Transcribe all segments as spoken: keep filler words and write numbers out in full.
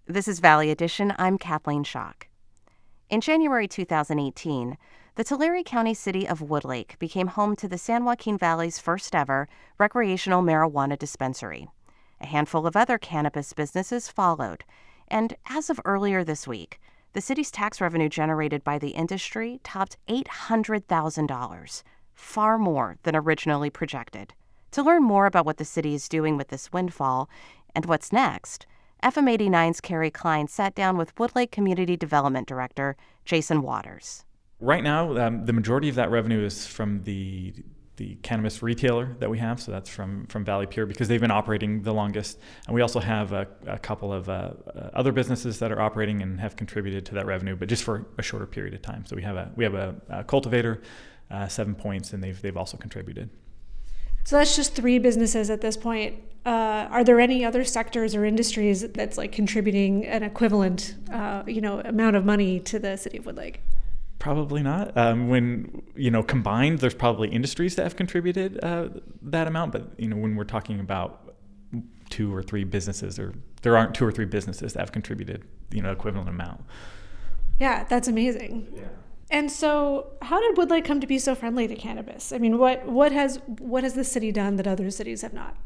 This is Valley Edition. I'm Kathleen Schock. In January two thousand eighteen, the Tulare County city of Woodlake became home to the San Joaquin Valley's first ever recreational marijuana dispensary. A handful of other cannabis businesses followed, and as of earlier this week, the city's tax revenue generated by the industry topped eight hundred thousand dollars, far more than originally projected. To learn more about what the city is doing with this windfall and what's next, F M eighty-nine's Carrie Klein sat down with Woodlake Community Development Director Jason Waters. Right now, um, the majority of that revenue is from the the cannabis retailer that we have, so that's from, from Valley Pure because they've been operating the longest. And we also have a, a couple of uh, other businesses that are operating and have contributed to that revenue, but just for a shorter period of time. So we have a we have a, a cultivator, uh, Seven Points, and they've they've also contributed. So that's just three businesses at this point. Uh, are there any other sectors or industries that's like contributing an equivalent, uh, you know, amount of money to the city of Woodlake? Probably not. Um, when, you know, combined, there's probably industries that have contributed uh, that amount. But, you know, when we're talking about two or three businesses, or there aren't two or three businesses that have contributed, you know, equivalent amount. Yeah, that's amazing. Yeah. And so how did Woodlake come to be so friendly to cannabis? I mean, what, what has what has the city done that other cities have not?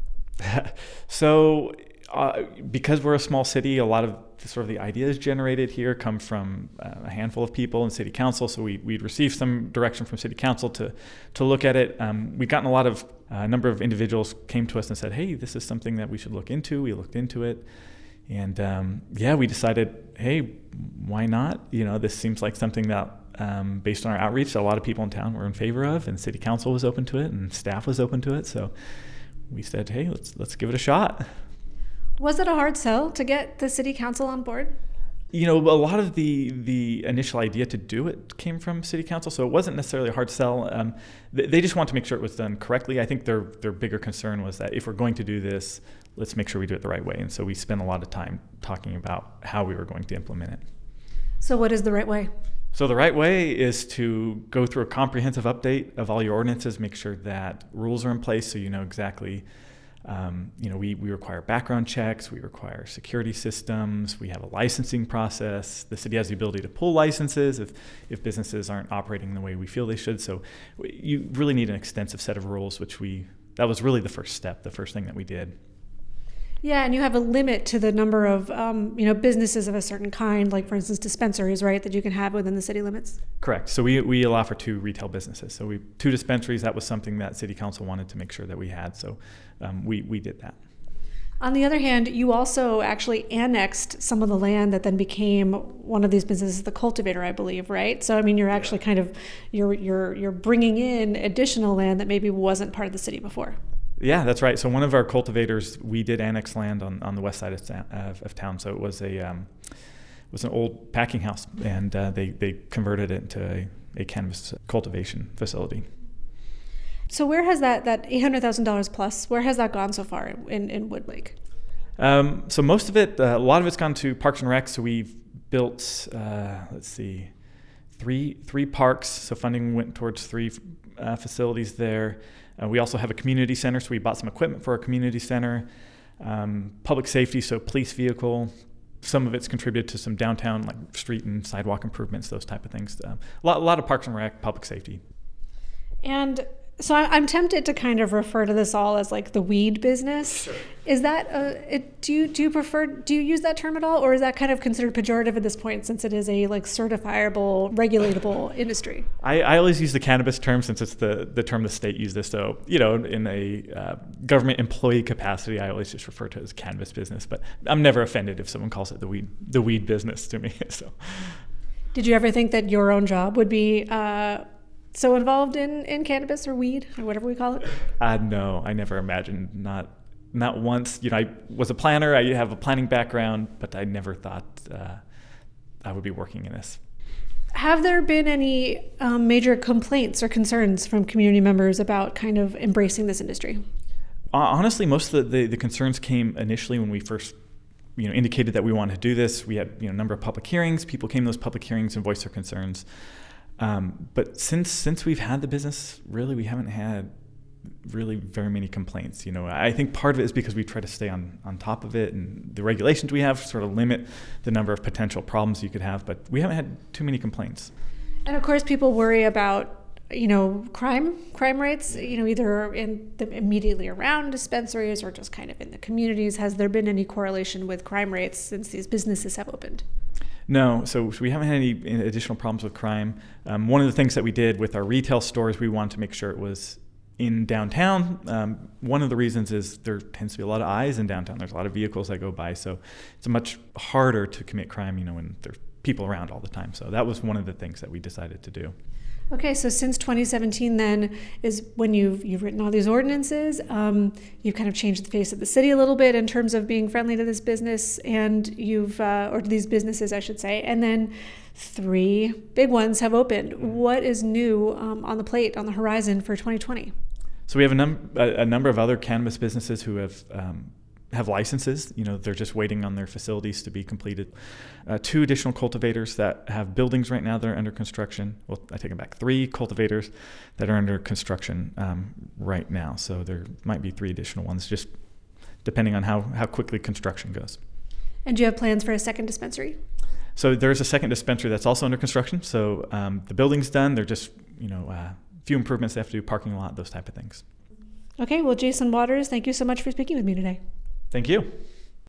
so uh, because we're a small city, a lot of the, sort of the ideas generated here come from uh, a handful of people in city council. So we, we'd received some direction from city council to, to look at it. Um, we've gotten a lot of, a uh, number of individuals came to us and said, hey, this is something that we should look into. We looked into it. And um, yeah, we decided, hey, why not? You know, this seems like something that Um, based on our outreach, a lot of people in town were in favor of, and city council was open to it, and staff was open to it. So we said, hey, let's let's give it a shot. Was it a hard sell to get the city council on board? You know, a lot of the the initial idea to do it came from city council, so it wasn't necessarily a hard sell. Um, they, they just want to make sure it was done correctly. I think their their bigger concern was that if we're going to do this, let's make sure we do it the right way. And so we spent a lot of time talking about how we were going to implement it. So what is the right way? So the right way is to go through a comprehensive update of all your ordinances, make sure that rules are in place so you know exactly, um, you know, we, we require background checks, we require security systems, we have a licensing process. The city has the ability to pull licenses if, if businesses aren't operating the way we feel they should. So you really need an extensive set of rules, which we, that was really the first step, the first thing that we did. Yeah, and you have a limit to the number of, um, you know, businesses of a certain kind, like, for instance, dispensaries, right, that you can have within the city limits? Correct. So we, we allow for two retail businesses. So we two dispensaries, that was something that city council wanted to make sure that we had. So um, we, we did that. On the other hand, you also actually annexed some of the land that then became one of these businesses, the cultivator, I believe, right? So, I mean, you're actually kind of, you're you're you're bringing in additional land that maybe wasn't part of the city before. Yeah, that's right. So one of our cultivators, we did annex land on, on the west side of, of, of town. So it was a um, it was an old packing house, and uh, they they converted it into a, a cannabis cultivation facility. So where has that that eight hundred thousand dollars plus? Where has that gone so far in in Woodlake? Um, so most of it, uh, a lot of it's gone to Parks and Rec. So we've built, uh, let's see, three three parks. So funding went towards three uh, facilities there. Uh, we also have a community center, so we bought some equipment for our community center. Um, public safety, so police vehicle. Some of it's contributed to some downtown, like street and sidewalk improvements, those type of things. Uh, a, lot, a lot of Parks and Rec, public safety. And so I'm tempted to kind of refer to this all as like the weed business. Sure. Is that a, it, do you do you prefer do you use that term at all, or is that kind of considered pejorative at this point since it is a like certifiable, regulatable industry? I, I always use the cannabis term since it's the, the term the state uses. So, you know, in a uh, government employee capacity, I always just refer to it as cannabis business. But I'm never offended if someone calls it the weed the weed business to me. So, did you ever think that your own job would be uh, so involved in, in cannabis or weed or whatever we call it? Uh, no, I never imagined, not not once. You know, I was a planner, I have a planning background, but I never thought uh, I would be working in this. Have there been any um, major complaints or concerns from community members about kind of embracing this industry? Uh, honestly, most of the, the, the concerns came initially when we first you know, indicated that we wanted to do this. We had you know, a number of public hearings. People came to those public hearings and voiced their concerns. Um, but since since we've had the business, really, we haven't had really very many complaints. You know, I think part of it is because we try to stay on, on top of it, and the regulations we have sort of limit the number of potential problems you could have, but we haven't had too many complaints. And of course, people worry about, you know, crime, crime rates, you know, either in the immediately around dispensaries or just kind of in the communities. Has there been any correlation with crime rates since these businesses have opened? No, so we haven't had any additional problems with crime. Um, one of the things that we did with our retail stores, we wanted to make sure it was in downtown. Um, one of the reasons is there tends to be a lot of eyes in downtown. There's a lot of vehicles that go by, so it's much harder to commit crime, you know, when there's people around all the time. So that was one of the things that we decided to do. Okay, so since twenty seventeen then is when you've you've written all these ordinances. Um, you've kind of changed the face of the city a little bit in terms of being friendly to this business, and you've uh, or to these businesses, I should say. And then three big ones have opened. What is new um, on the plate, on the horizon for twenty twenty? So we have a, num- a, a number of other cannabis businesses who have um, have licenses. You know, they're just waiting on their facilities to be completed. Uh, two additional cultivators that have buildings right now that are under construction. Well, I take it back. Three cultivators that are under construction um, right now. So there might be three additional ones, just depending on how, how quickly construction goes. And do you have plans for a second dispensary? So there's a second dispensary that's also under construction. So um, the building's done. They're just, you know, a uh, few improvements they have to do, parking lot, those type of things. Okay, well, Jason Waters, thank you so much for speaking with me today. Thank you.